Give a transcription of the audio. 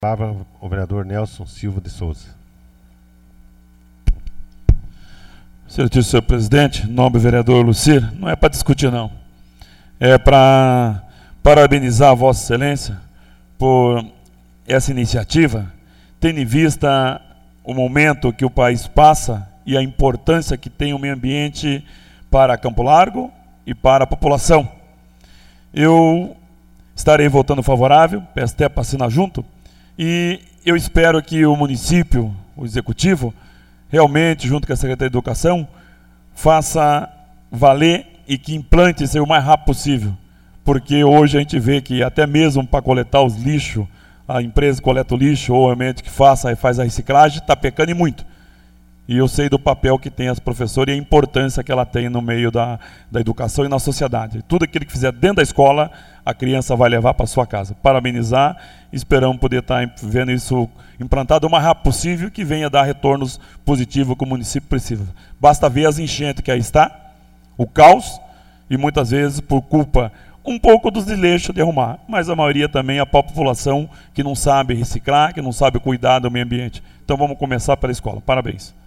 Palavra o vereador Nelson Silva de Souza. Senhor presidente, nobre vereador Lucir, não é para discutir não, é para parabenizar a Vossa Excelência por essa iniciativa, tendo em vista o momento que o país passa e a importância que tem o meio ambiente para Campo Largo e para a população. Eu estarei votando favorável, peço até para assinar junto, e eu espero que o município, o executivo, realmente, junto com a Secretaria de Educação, faça valer e que implante isso aí o mais rápido possível. Porque hoje a gente vê que até mesmo para coletar os lixos, a empresa que coleta o lixo, ou realmente que faz a reciclagem, está pecando e muito. E eu sei do papel que tem as professoras e a importância que ela tem no meio da educação e na sociedade. Tudo aquilo que fizer dentro da escola, a criança vai levar para sua casa. Parabenizar, esperamos poder estar vendo isso implantado o mais rápido possível e que venha dar retornos positivos que o município precisa. Basta ver as enchentes que aí está, o caos, e muitas vezes por culpa um pouco dos desleixos de arrumar, mas a maioria também é a população que não sabe reciclar, que não sabe cuidar do meio ambiente. Então vamos começar pela escola. Parabéns.